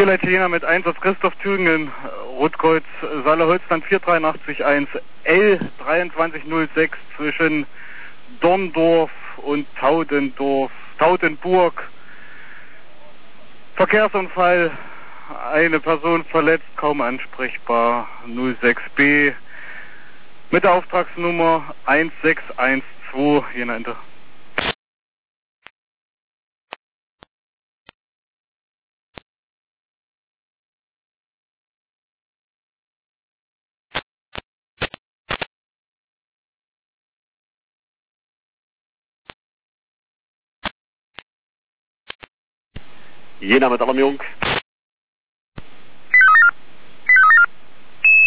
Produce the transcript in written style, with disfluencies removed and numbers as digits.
Violette Jena mit Einsatz Christoph Thüringen, Rotkreuz Saale-Holzland 4881 L2306 zwischen Dorndorf und Taudenburg. Verkehrsunfall, eine Person verletzt, kaum ansprechbar, 06B mit der Auftragsnummer 1612 Jena Inter. Jena mit Alarmierung.